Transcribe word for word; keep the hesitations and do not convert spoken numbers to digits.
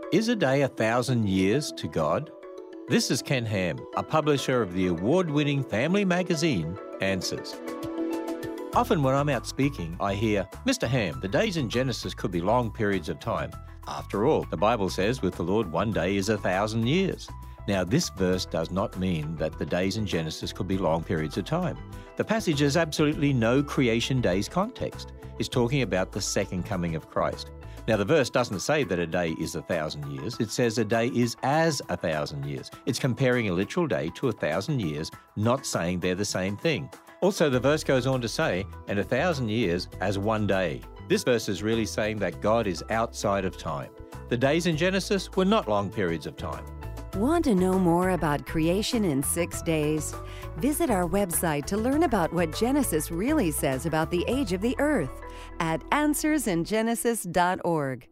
Is a day a thousand years to God? This is Ken Ham, a publisher of the award-winning family magazine, Answers. Often when I'm out speaking, I hear, Mister Ham, the days in Genesis could be long periods of time. After all, the Bible says with the Lord one day is a thousand years. Now, this verse does not mean that the days in Genesis could be long periods of time. The passage has absolutely no creation days context. It's talking about the second coming of Christ. Now, the verse doesn't say that a day is a thousand years. It says a day is as a thousand years. It's comparing a literal day to a thousand years, not saying they're the same thing. Also, the verse goes on to say, and a thousand years as one day. This verse is really saying that God is outside of time. The days in Genesis were not long periods of time. Want to know more about creation in six days? Visit our website to learn about what Genesis really says about the age of the earth at answers in genesis dot org.